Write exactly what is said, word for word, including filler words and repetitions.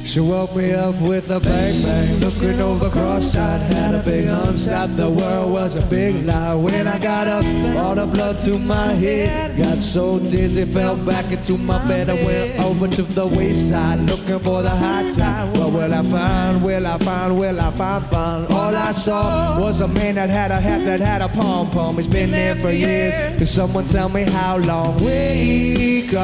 She woke me up with a bang bang, looking over cross-eyed, had a big hump, thought the world was a big lie. When I got up, all the blood to my head, got so dizzy, fell back into my bed. I went over to the waist side, looking for the high tide. What will I find? Will I find? Will I find? Find? All I saw was a man that had a hat that had a pom pom. He's been there for years. Could someone tell me how long? We